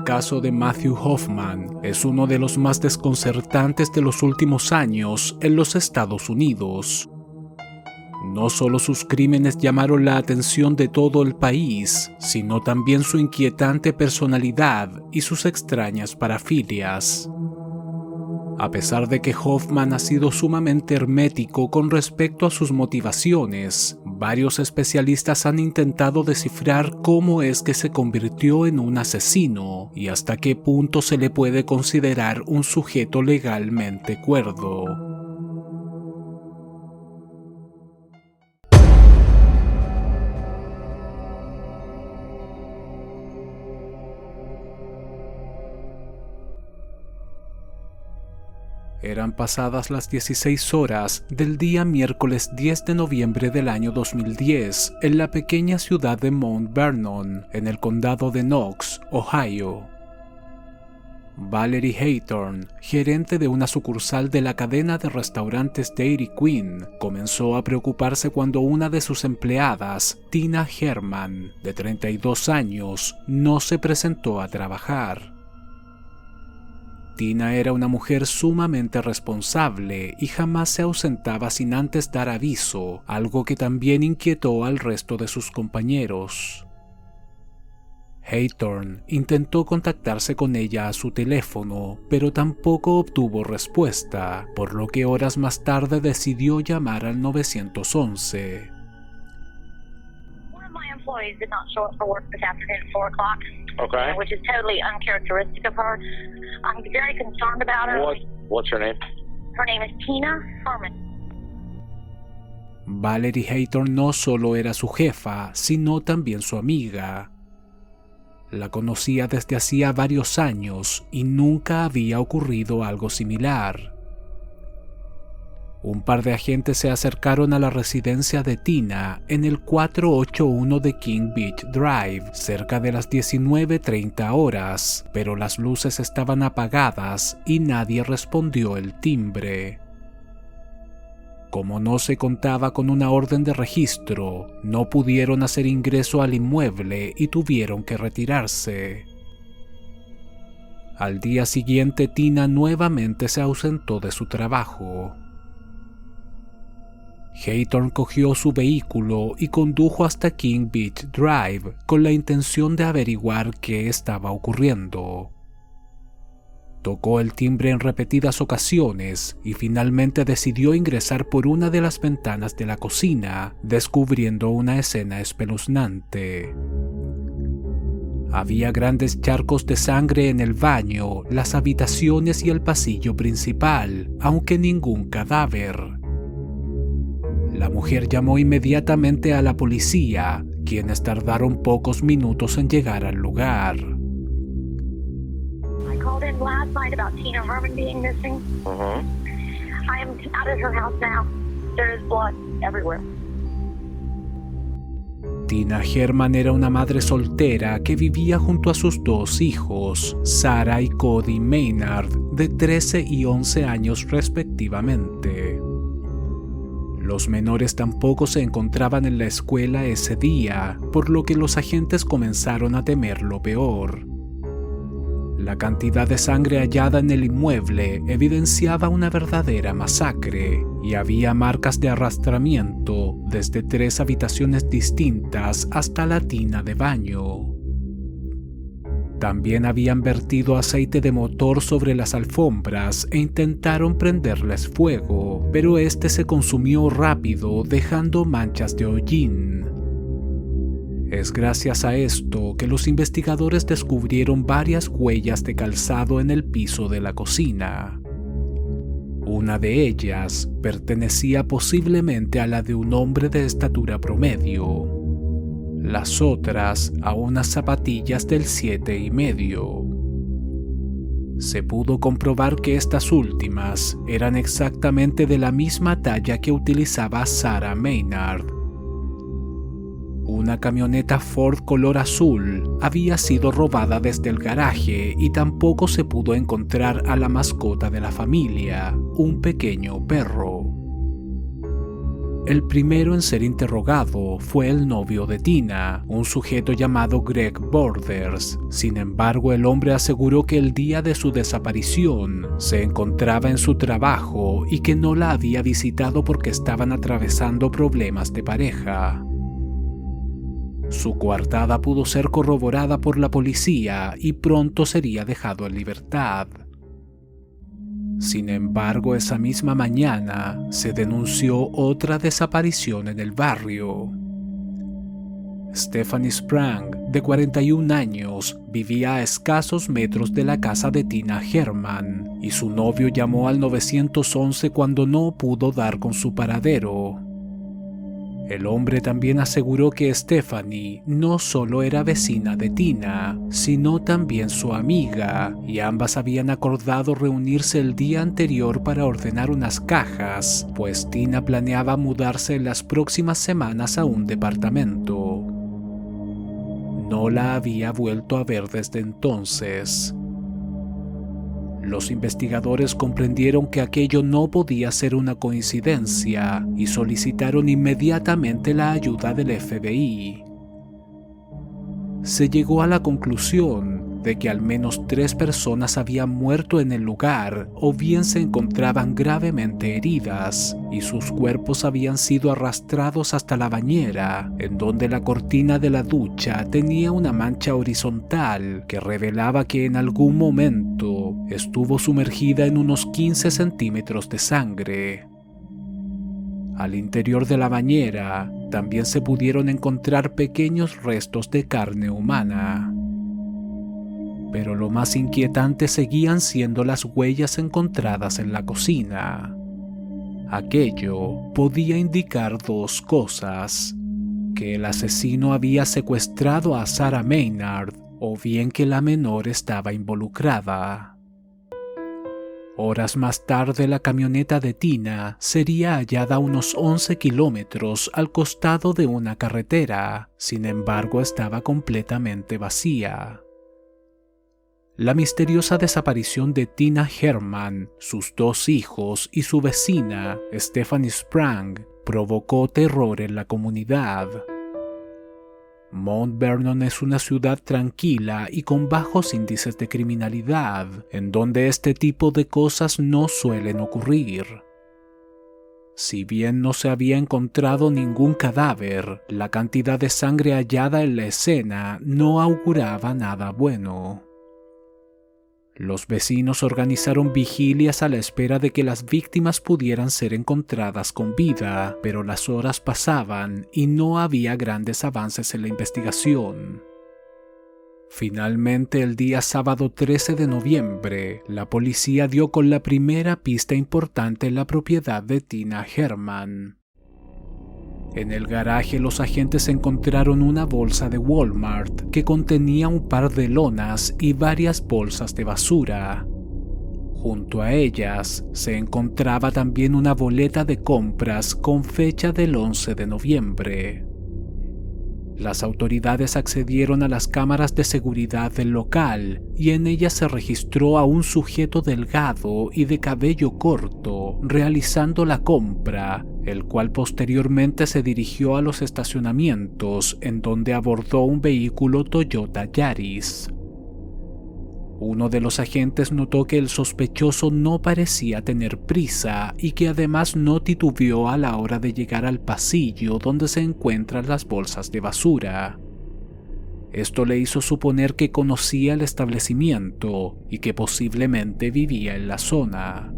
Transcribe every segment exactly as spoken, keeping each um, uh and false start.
caso de Matthew Hoffman es uno de los más desconcertantes de los últimos años en los Estados Unidos. No solo sus crímenes llamaron la atención de todo el país, sino también su inquietante personalidad y sus extrañas parafilias. A pesar de que Hoffman ha sido sumamente hermético con respecto a sus motivaciones, varios especialistas han intentado descifrar cómo es que se convirtió en un asesino y hasta qué punto se le puede considerar un sujeto legalmente cuerdo. Eran pasadas las dieciséis horas del día miércoles diez de noviembre del año dos mil diez en la pequeña ciudad de Mount Vernon, en el condado de Knox, Ohio. Valerie Haythorne, gerente de una sucursal de la cadena de restaurantes Dairy Queen, comenzó a preocuparse cuando una de sus empleadas, Tina Herman, de treinta y dos años, no se presentó a trabajar. Tina era una mujer sumamente responsable y jamás se ausentaba sin antes dar aviso, algo que también inquietó al resto de sus compañeros. Haythorne intentó contactarse con ella a su teléfono, pero tampoco obtuvo respuesta, por lo que horas más tarde decidió llamar al nueve once. Employees did not show up for work this afternoon at four o'clock, Okay. which is totally uncharacteristic of her. I'm very concerned about her. What, what's her name? Her name is Tina Herman. Valerie Haythorne no solo era su jefa, sino también su amiga. La conocía desde hacía varios años y nunca había ocurrido algo similar. Un par de agentes se acercaron a la residencia de Tina en el cuatrocientos ochenta y uno de King Beach Drive, cerca de las diecinueve treinta horas, pero las luces estaban apagadas y nadie respondió el timbre. Como no se contaba con una orden de registro, no pudieron hacer ingreso al inmueble y tuvieron que retirarse. Al día siguiente, Tina nuevamente se ausentó de su trabajo. Haythorne cogió su vehículo y condujo hasta King Beach Drive con la intención de averiguar qué estaba ocurriendo. Tocó el timbre en repetidas ocasiones y finalmente decidió ingresar por una de las ventanas de la cocina, descubriendo una escena espeluznante. Había grandes charcos de sangre en el baño, las habitaciones y el pasillo principal, aunque ningún cadáver. La mujer llamó inmediatamente a la policía, quienes tardaron pocos minutos en llegar al lugar. I called in last night about Tina Herman being missing. Uh-huh. I am out at her house now. There is blood everywhere. Tina Herman era una madre soltera que vivía junto a sus dos hijos, Sarah y Cody Maynard, de trece y once años respectivamente. Los menores tampoco se encontraban en la escuela ese día, por lo que los agentes comenzaron a temer lo peor. La cantidad de sangre hallada en el inmueble evidenciaba una verdadera masacre, y había marcas de arrastramiento desde tres habitaciones distintas hasta la tina de baño. También habían vertido aceite de motor sobre las alfombras e intentaron prenderles fuego, pero este se consumió rápido, dejando manchas de hollín. Es gracias a esto que los investigadores descubrieron varias huellas de calzado en el piso de la cocina. Una de ellas pertenecía posiblemente a la de un hombre de estatura promedio. Las otras a unas zapatillas del siete y medio. Se pudo comprobar que estas últimas eran exactamente de la misma talla que utilizaba Sarah Maynard. Una camioneta Ford color azul había sido robada desde el garaje y tampoco se pudo encontrar a la mascota de la familia, un pequeño perro. El primero en ser interrogado fue el novio de Tina, un sujeto llamado Greg Borders. Sin embargo, el hombre aseguró que el día de su desaparición se encontraba en su trabajo y que no la había visitado porque estaban atravesando problemas de pareja. Su coartada pudo ser corroborada por la policía y pronto sería dejado en libertad. Sin embargo, esa misma mañana se denunció otra desaparición en el barrio. Stephanie Sprang, de cuarenta y un años, vivía a escasos metros de la casa de Tina Herman, y su novio llamó al nueve once cuando no pudo dar con su paradero. El hombre también aseguró que Stephanie no solo era vecina de Tina, sino también su amiga, y ambas habían acordado reunirse el día anterior para ordenar unas cajas, pues Tina planeaba mudarse en las próximas semanas a un departamento. No la había vuelto a ver desde entonces. Los investigadores comprendieron que aquello no podía ser una coincidencia y solicitaron inmediatamente la ayuda del F B I. Se llegó a la conclusión de que al menos tres personas habían muerto en el lugar o bien se encontraban gravemente heridas, y sus cuerpos habían sido arrastrados hasta la bañera, en donde la cortina de la ducha tenía una mancha horizontal que revelaba que en algún momento estuvo sumergida en unos quince centímetros de sangre. Al interior de la bañera también se pudieron encontrar pequeños restos de carne humana. Pero lo más inquietante seguían siendo las huellas encontradas en la cocina. Aquello podía indicar dos cosas: que el asesino había secuestrado a Sarah Maynard o bien que la menor estaba involucrada. Horas más tarde, la camioneta de Tina sería hallada a unos once kilómetros al costado de una carretera, sin embargo estaba completamente vacía. La misteriosa desaparición de Tina Herman, sus dos hijos y su vecina, Stephanie Sprang, provocó terror en la comunidad. Mount Vernon es una ciudad tranquila y con bajos índices de criminalidad, en donde este tipo de cosas no suelen ocurrir. Si bien no se había encontrado ningún cadáver, la cantidad de sangre hallada en la escena no auguraba nada bueno. Los vecinos organizaron vigilias a la espera de que las víctimas pudieran ser encontradas con vida, pero las horas pasaban y no había grandes avances en la investigación. Finalmente, el día sábado trece de noviembre, la policía dio con la primera pista importante en la propiedad de Tina Herman. En el garaje, los agentes encontraron una bolsa de Walmart que contenía un par de lonas y varias bolsas de basura. Junto a ellas se encontraba también una boleta de compras con fecha del once de noviembre. Las autoridades accedieron a las cámaras de seguridad del local y en ellas se registró a un sujeto delgado y de cabello corto realizando la compra, el cual posteriormente se dirigió a los estacionamientos en donde abordó un vehículo Toyota Yaris. Uno de los agentes notó que el sospechoso no parecía tener prisa y que además no titubeó a la hora de llegar al pasillo donde se encuentran las bolsas de basura. Esto le hizo suponer que conocía el establecimiento y que posiblemente vivía en la zona.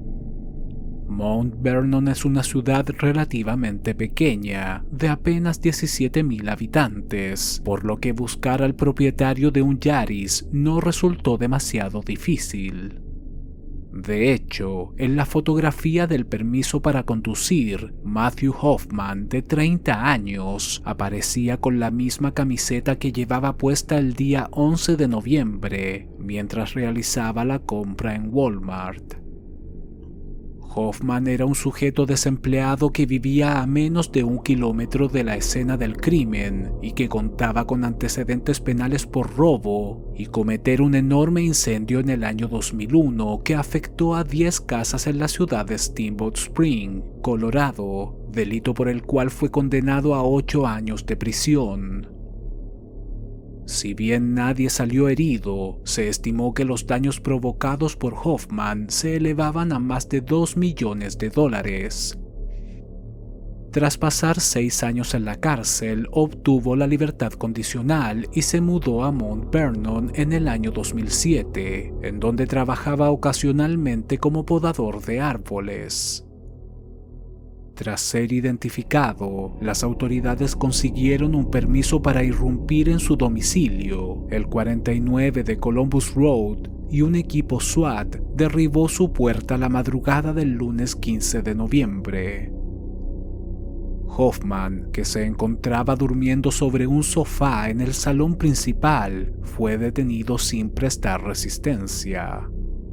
Mount Vernon es una ciudad relativamente pequeña, de apenas diecisiete mil habitantes, por lo que buscar al propietario de un Yaris no resultó demasiado difícil. De hecho, en la fotografía del permiso para conducir, Matthew Hoffman, de treinta años, aparecía con la misma camiseta que llevaba puesta el día once de noviembre, mientras realizaba la compra en Walmart. Hoffman era un sujeto desempleado que vivía a menos de un kilómetro de la escena del crimen y que contaba con antecedentes penales por robo y cometer un enorme incendio en el año dos mil uno que afectó a diez casas en la ciudad de Steamboat Spring, Colorado, delito por el cual fue condenado a ocho años de prisión. Si bien nadie salió herido, se estimó que los daños provocados por Hoffman se elevaban a más de dos millones de dólares. Tras pasar seis años en la cárcel, obtuvo la libertad condicional y se mudó a Mount Vernon en el año dos mil siete, en donde trabajaba ocasionalmente como podador de árboles. Tras ser identificado, las autoridades consiguieron un permiso para irrumpir en su domicilio, el cuarenta y nueve de Columbus Road, y un equipo SWAT derribó su puerta la madrugada del lunes quince de noviembre. Hoffman, que se encontraba durmiendo sobre un sofá en el salón principal, fue detenido sin prestar resistencia.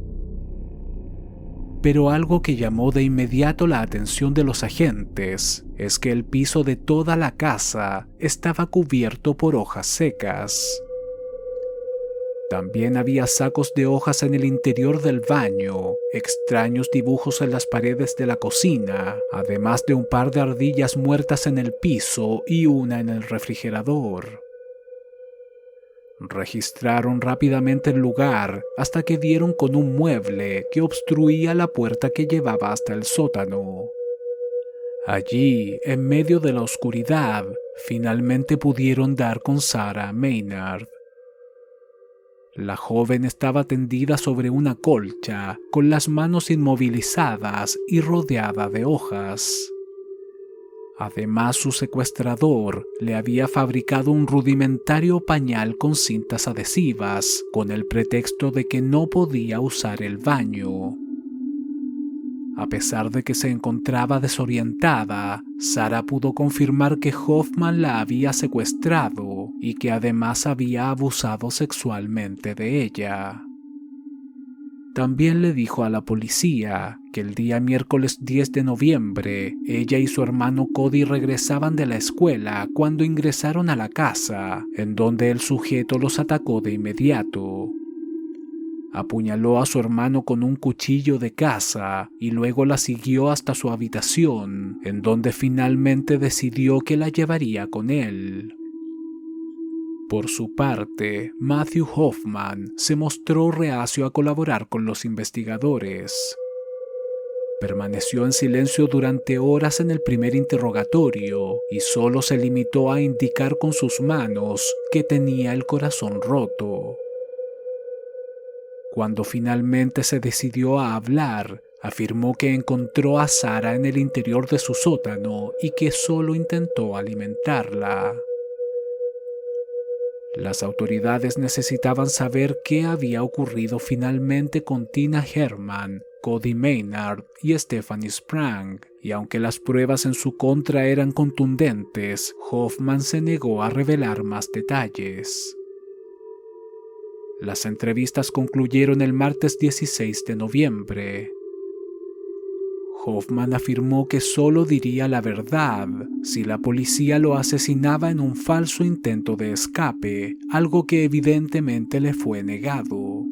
Pero algo que llamó de inmediato la atención de los agentes es que el piso de toda la casa estaba cubierto por hojas secas. También había sacos de hojas en el interior del baño, extraños dibujos en las paredes de la cocina, además de un par de ardillas muertas en el piso y una en el refrigerador. Registraron rápidamente el lugar hasta que dieron con un mueble que obstruía la puerta que llevaba hasta el sótano. Allí, en medio de la oscuridad, finalmente pudieron dar con Sarah Maynard. La joven estaba tendida sobre una colcha, con las manos inmovilizadas y rodeada de hojas. Además, su secuestrador le había fabricado un rudimentario pañal con cintas adhesivas, con el pretexto de que no podía usar el baño. A pesar de que se encontraba desorientada, Sarah pudo confirmar que Hoffman la había secuestrado y que además había abusado sexualmente de ella. También le dijo a la policía que el día miércoles diez de noviembre, ella y su hermano Cody regresaban de la escuela cuando ingresaron a la casa, en donde el sujeto los atacó de inmediato. Apuñaló a su hermano con un cuchillo de caza y luego la siguió hasta su habitación, en donde finalmente decidió que la llevaría con él. Por su parte, Matthew Hoffman se mostró reacio a colaborar con los investigadores. Permaneció en silencio durante horas en el primer interrogatorio y solo se limitó a indicar con sus manos que tenía el corazón roto. Cuando finalmente se decidió a hablar, afirmó que encontró a Sarah en el interior de su sótano y que solo intentó alimentarla. Las autoridades necesitaban saber qué había ocurrido finalmente con Tina Herman, Cody Maynard y Stephanie Sprang, y aunque las pruebas en su contra eran contundentes, Hoffman se negó a revelar más detalles. Las entrevistas concluyeron el martes dieciséis de noviembre. Hoffman afirmó que solo diría la verdad si la policía lo asesinaba en un falso intento de escape, algo que evidentemente le fue negado.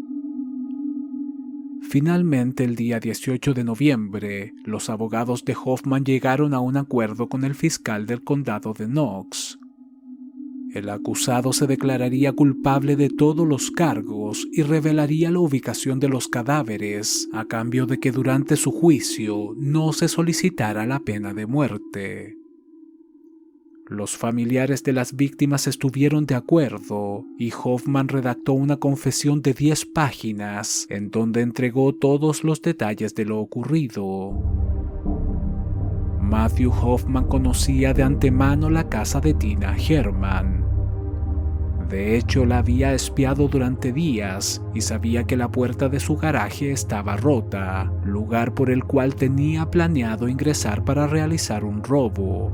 Finalmente, el día dieciocho de noviembre, los abogados de Hoffman llegaron a un acuerdo con el fiscal del condado de Knox. El acusado se declararía culpable de todos los cargos y revelaría la ubicación de los cadáveres, a cambio de que durante su juicio no se solicitara la pena de muerte. Los familiares de las víctimas estuvieron de acuerdo y Hoffman redactó una confesión de diez páginas en donde entregó todos los detalles de lo ocurrido. Matthew Hoffman conocía de antemano la casa de Tina Herman. De hecho, la había espiado durante días y sabía que la puerta de su garaje estaba rota, lugar por el cual tenía planeado ingresar para realizar un robo.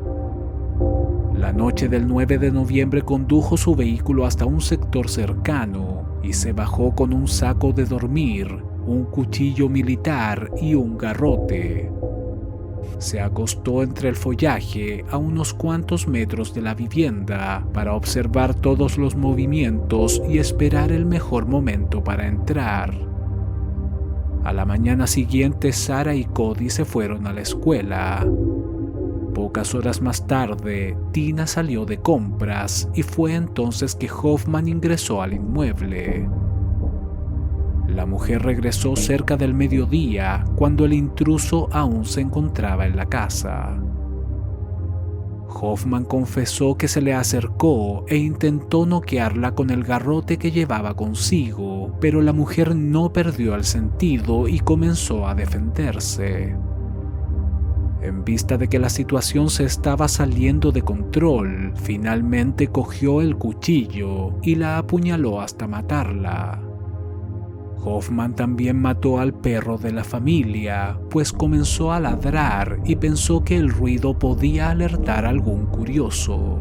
La noche del nueve de noviembre condujo su vehículo hasta un sector cercano y se bajó con un saco de dormir, un cuchillo militar y un garrote. Se acostó entre el follaje a unos cuantos metros de la vivienda para observar todos los movimientos y esperar el mejor momento para entrar. A la mañana siguiente, Sarah y Cody se fueron a la escuela. Pocas horas más tarde, Tina salió de compras y fue entonces que Hoffman ingresó al inmueble. La mujer regresó cerca del mediodía cuando el intruso aún se encontraba en la casa. Hoffman confesó que se le acercó e intentó noquearla con el garrote que llevaba consigo, pero la mujer no perdió el sentido y comenzó a defenderse. En vista de que la situación se estaba saliendo de control, finalmente cogió el cuchillo y la apuñaló hasta matarla. Hoffman también mató al perro de la familia, pues comenzó a ladrar y pensó que el ruido podía alertar a algún curioso.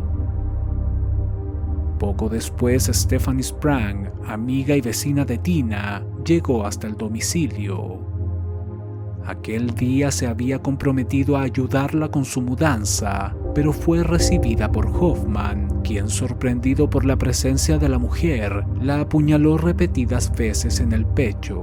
Poco después, Stephanie Sprang, amiga y vecina de Tina, llegó hasta el domicilio. Aquel día se había comprometido a ayudarla con su mudanza, pero fue recibida por Hoffman, quien, sorprendido por la presencia de la mujer, la apuñaló repetidas veces en el pecho.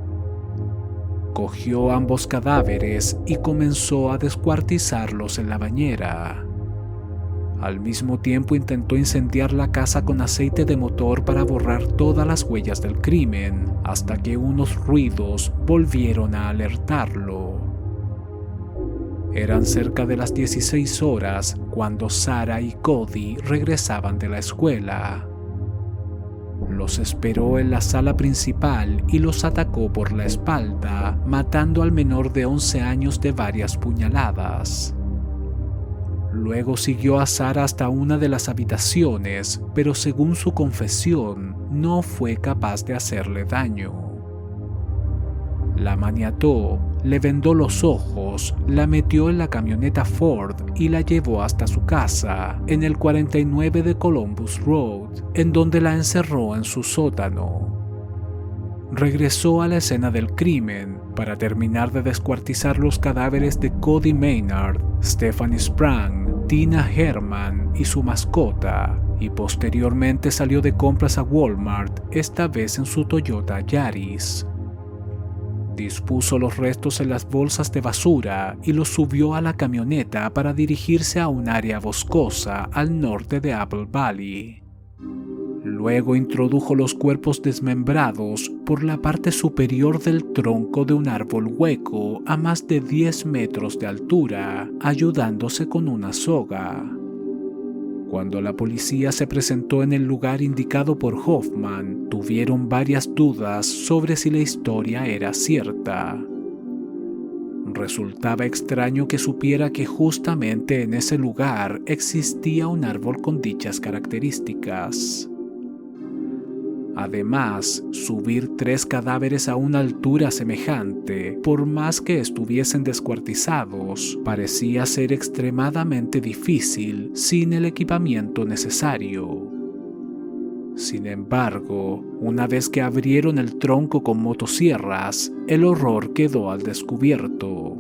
Cogió ambos cadáveres y comenzó a descuartizarlos en la bañera. Al mismo tiempo intentó incendiar la casa con aceite de motor para borrar todas las huellas del crimen, hasta que unos ruidos volvieron a alertarlo. Eran cerca de las dieciséis horas cuando Sarah y Cody regresaban de la escuela. Los esperó en la sala principal y los atacó por la espalda, matando al menor de once años de varias puñaladas. Luego siguió a Sarah hasta una de las habitaciones, pero según su confesión, no fue capaz de hacerle daño. La maniató, le vendó los ojos, la metió en la camioneta Ford y la llevó hasta su casa, en el cuarenta y nueve de Columbus Road, en donde la encerró en su sótano. Regresó a la escena del crimen para terminar de descuartizar los cadáveres de Cody Maynard, Stephanie Sprang, Tina Herman y su mascota, y posteriormente salió de compras a Walmart, esta vez en su Toyota Yaris. Dispuso los restos en las bolsas de basura y los subió a la camioneta para dirigirse a un área boscosa al norte de Apple Valley. Luego introdujo los cuerpos desmembrados por la parte superior del tronco de un árbol hueco a más de diez metros de altura, ayudándose con una soga. Cuando la policía se presentó en el lugar indicado por Hoffman, tuvieron varias dudas sobre si la historia era cierta. Resultaba extraño que supiera que justamente en ese lugar existía un árbol con dichas características. Además, subir tres cadáveres a una altura semejante, por más que estuviesen descuartizados, parecía ser extremadamente difícil sin el equipamiento necesario. Sin embargo, una vez que abrieron el tronco con motosierras, el horror quedó al descubierto.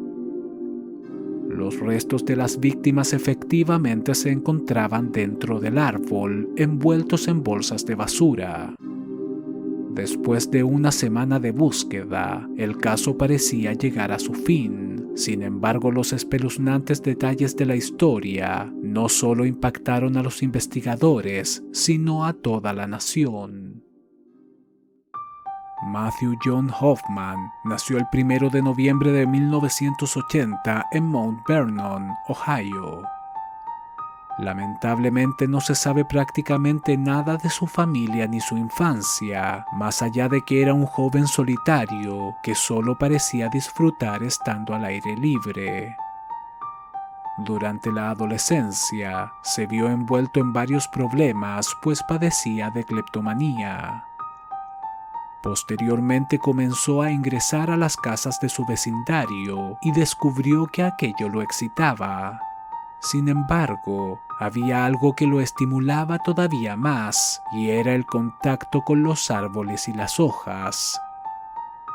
Los restos de las víctimas efectivamente se encontraban dentro del árbol, envueltos en bolsas de basura. Después de una semana de búsqueda, el caso parecía llegar a su fin. Sin embargo, los espeluznantes detalles de la historia no solo impactaron a los investigadores, sino a toda la nación. Matthew John Hoffman nació el primero de noviembre de mil novecientos ochenta en Mount Vernon, Ohio. Lamentablemente no se sabe prácticamente nada de su familia ni su infancia, más allá de que era un joven solitario que solo parecía disfrutar estando al aire libre. Durante la adolescencia, se vio envuelto en varios problemas, pues padecía de cleptomanía. Posteriormente comenzó a ingresar a las casas de su vecindario y descubrió que aquello lo excitaba. Sin embargo, había algo que lo estimulaba todavía más, y era el contacto con los árboles y las hojas.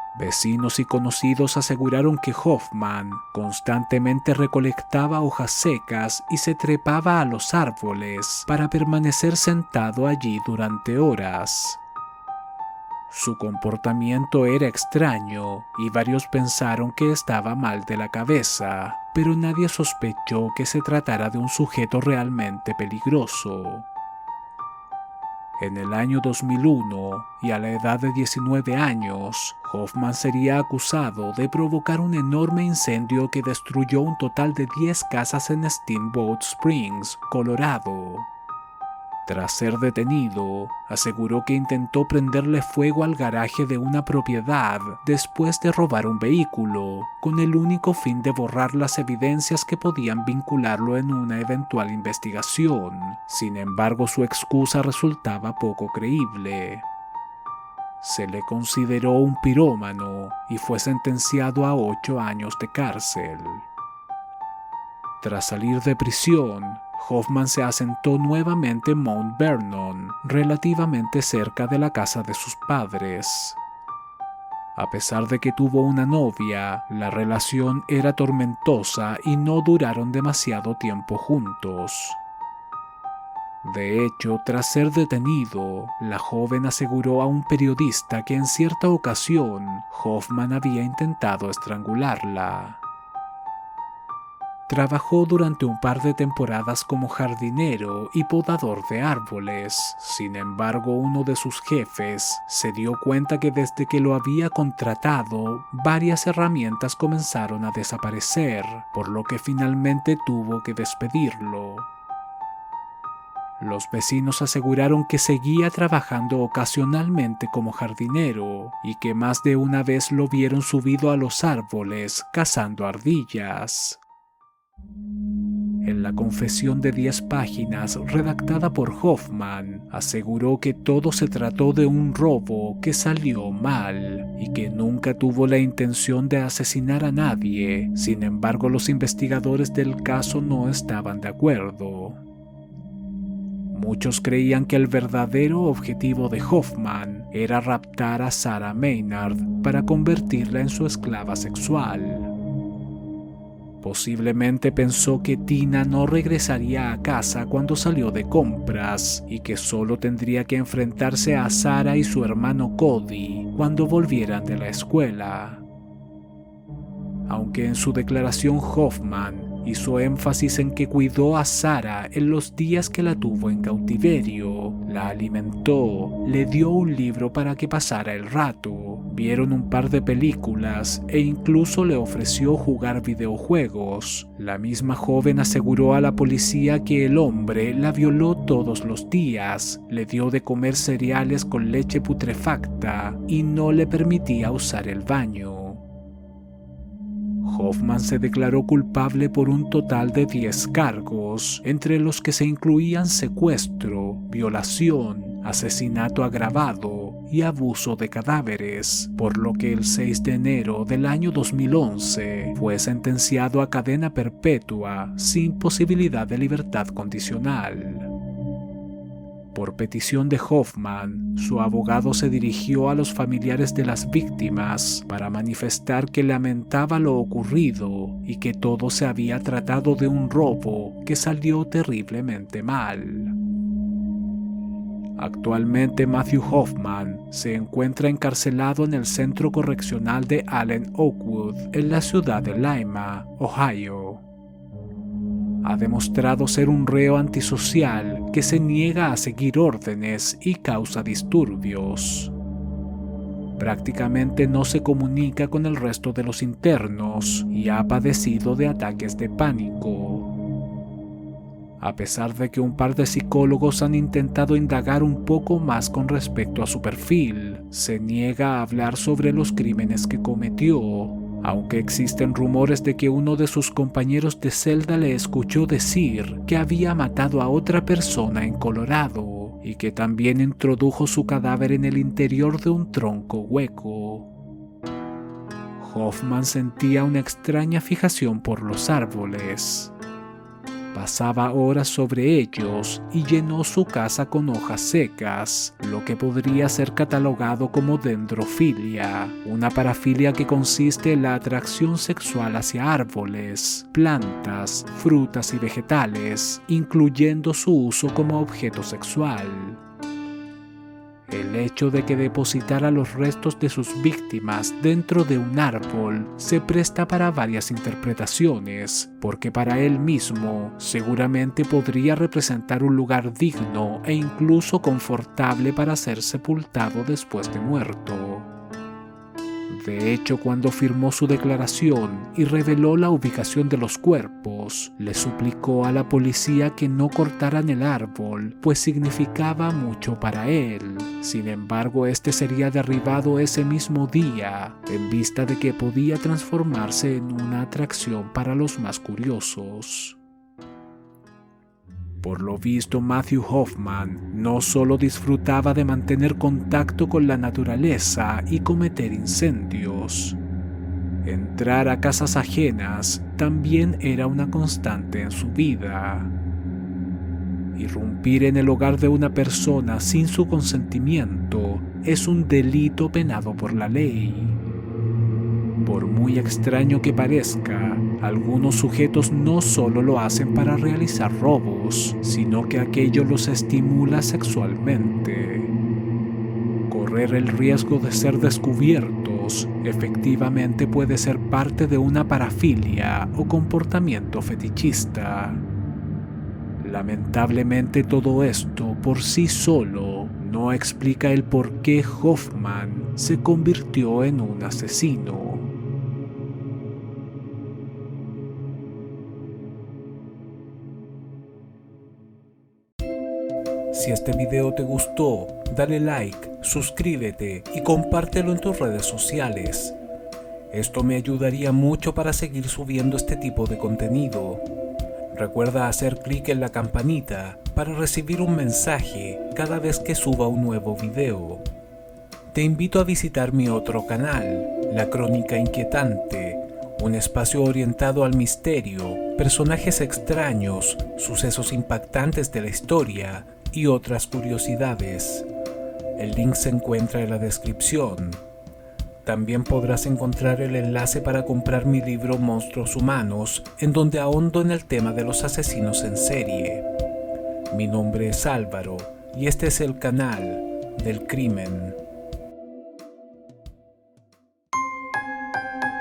Vecinos y conocidos aseguraron que Hoffman constantemente recolectaba hojas secas y se trepaba a los árboles para permanecer sentado allí durante horas. Su comportamiento era extraño y varios pensaron que estaba mal de la cabeza, pero nadie sospechó que se tratara de un sujeto realmente peligroso. En el año dos mil uno, y a la edad de diecinueve años, Hoffman sería acusado de provocar un enorme incendio que destruyó un total de diez casas en Steamboat Springs, Colorado. Tras ser detenido, aseguró que intentó prenderle fuego al garaje de una propiedad después de robar un vehículo, con el único fin de borrar las evidencias que podían vincularlo en una eventual investigación. Sin embargo, su excusa resultaba poco creíble. Se le consideró un pirómano y fue sentenciado a ocho años de cárcel. Tras salir de prisión, Hoffman se asentó nuevamente en Mount Vernon, relativamente cerca de la casa de sus padres. A pesar de que tuvo una novia, la relación era tormentosa y no duraron demasiado tiempo juntos. De hecho, tras ser detenido, la joven aseguró a un periodista que en cierta ocasión Hoffman había intentado estrangularla. Trabajó durante un par de temporadas como jardinero y podador de árboles. Sin embargo, uno de sus jefes se dio cuenta que desde que lo había contratado, varias herramientas comenzaron a desaparecer, por lo que finalmente tuvo que despedirlo. Los vecinos aseguraron que seguía trabajando ocasionalmente como jardinero y que más de una vez lo vieron subido a los árboles cazando ardillas. En la confesión de diez páginas redactada por Hoffman, aseguró que todo se trató de un robo que salió mal y que nunca tuvo la intención de asesinar a nadie. Sin embargo, los investigadores del caso no estaban de acuerdo. Muchos creían que el verdadero objetivo de Hoffman era raptar a Sarah Maynard para convertirla en su esclava sexual. Posiblemente pensó que Tina no regresaría a casa cuando salió de compras y que solo tendría que enfrentarse a Sarah y su hermano Cody cuando volvieran de la escuela. Aunque en su declaración Hoffman hizo énfasis en que cuidó a Sarah en los días que la tuvo en cautiverio, la alimentó, le dio un libro para que pasara el rato, vieron un par de películas e incluso le ofreció jugar videojuegos. La misma joven aseguró a la policía que el hombre la violó todos los días, le dio de comer cereales con leche putrefacta y no le permitía usar el baño. Hoffman se declaró culpable por un total de diez cargos, entre los que se incluían secuestro, violación, asesinato agravado y abuso de cadáveres, por lo que el seis de enero del año dos mil once fue sentenciado a cadena perpetua sin posibilidad de libertad condicional. Por petición de Hoffman, su abogado se dirigió a los familiares de las víctimas para manifestar que lamentaba lo ocurrido y que todo se había tratado de un robo que salió terriblemente mal. Actualmente Matthew Hoffman se encuentra encarcelado en el Centro Correccional de Allen Oakwood, en la ciudad de Lima, Ohio. Ha demostrado ser un reo antisocial que se niega a seguir órdenes y causa disturbios. Prácticamente no se comunica con el resto de los internos y ha padecido de ataques de pánico. A pesar de que un par de psicólogos han intentado indagar un poco más con respecto a su perfil, se niega a hablar sobre los crímenes que cometió, aunque existen rumores de que uno de sus compañeros de celda le escuchó decir que había matado a otra persona en Colorado y que también introdujo su cadáver en el interior de un tronco hueco. Hoffman sentía una extraña fijación por los árboles. Pasaba horas sobre ellos y llenó su casa con hojas secas, lo que podría ser catalogado como dendrofilia, una parafilia que consiste en la atracción sexual hacia árboles, plantas, frutas y vegetales, incluyendo su uso como objeto sexual. El hecho de que depositara los restos de sus víctimas dentro de un árbol se presta para varias interpretaciones, porque para él mismo seguramente podría representar un lugar digno e incluso confortable para ser sepultado después de muerto. De hecho, cuando firmó su declaración y reveló la ubicación de los cuerpos, le suplicó a la policía que no cortaran el árbol, pues significaba mucho para él. Sin embargo, este sería derribado ese mismo día, en vista de que podía transformarse en una atracción para los más curiosos. Por lo visto, Matthew Hoffman no solo disfrutaba de mantener contacto con la naturaleza y cometer incendios. Entrar a casas ajenas también era una constante en su vida. Irrumpir en el hogar de una persona sin su consentimiento es un delito penado por la ley. Por muy extraño que parezca, algunos sujetos no solo lo hacen para realizar robos, sino que aquello los estimula sexualmente. Correr el riesgo de ser descubiertos efectivamente puede ser parte de una parafilia o comportamiento fetichista. Lamentablemente, todo esto por sí solo no explica el por qué Hoffman se convirtió en un asesino. Si este video te gustó, dale like, suscríbete y compártelo en tus redes sociales. Esto me ayudaría mucho para seguir subiendo este tipo de contenido. Recuerda hacer clic en la campanita para recibir un mensaje cada vez que suba un nuevo video. Te invito a visitar mi otro canal, La Crónica Inquietante, un espacio orientado al misterio, personajes extraños, sucesos impactantes de la historia y otras curiosidades. El link se encuentra en la descripción. También podrás encontrar el enlace para comprar mi libro Monstruos Humanos, en donde ahondo en el tema de los asesinos en serie. Mi nombre es Álvaro y este es el canal del crimen.